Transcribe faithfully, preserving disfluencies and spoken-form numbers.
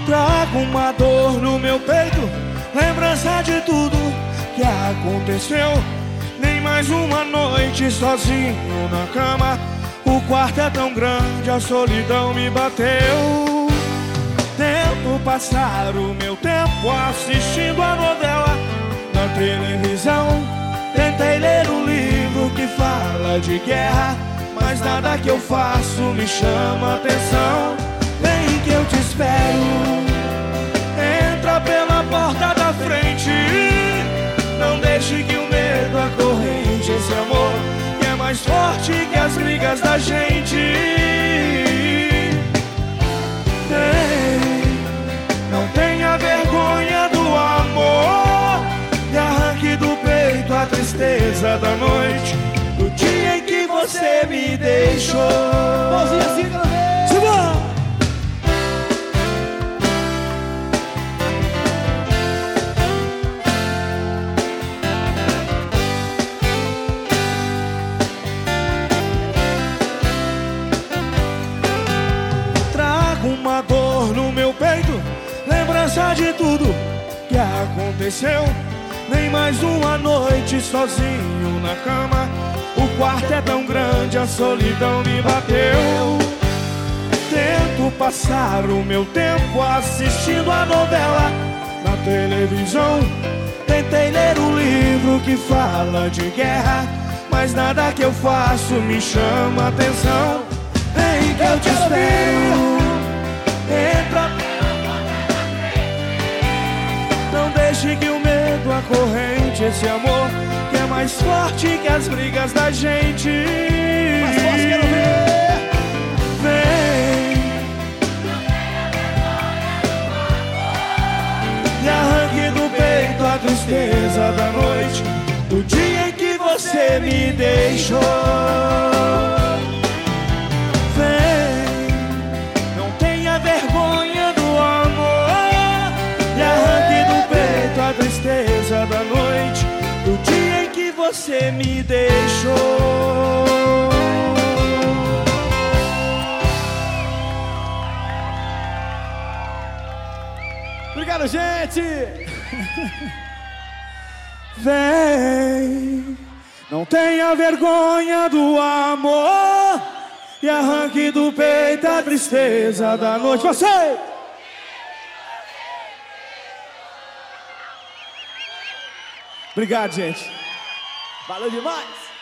Trago uma dor no meu peito, lembrança de tudo que aconteceu. Nem mais uma noite sozinho na cama. O quarto é tão grande, a solidão me bateu. Tento passar o meu tempo assistindo a novela na televisão. Tentei ler um livro que fala de guerra, mas nada que eu faço me chama atenção. Vem que eu te espero, entra pela porta da frente. Não deixe que o medo acorrente esse amor que é mais forte que as brigas da gente. Ei, não tenha vergonha do amor e arranque do peito a tristeza da noite, do dia em que você me deixou. Mãozinha assim, galera. Uma dor no meu peito, lembrança de tudo que aconteceu. Nem mais uma noite sozinho na cama. O quarto é tão grande, a solidão me bateu. Tento passar o meu tempo assistindo a novela na televisão. Tentei ler um livro que fala de guerra, mas nada que eu faço me chama atenção. Vem que eu te espero, entra, não deixe que o medo acorrente esse amor que é mais forte que as brigas da gente. Mais forte, quero ver. Vem e arranque do peito a tristeza da noite, do dia em que você me deixou. Tristeza da noite, do dia em que você me deixou. Obrigado, gente. Vem, não tenha vergonha do amor e arranque do peito a tristeza da noite. Você! Obrigado, gente. Valeu demais.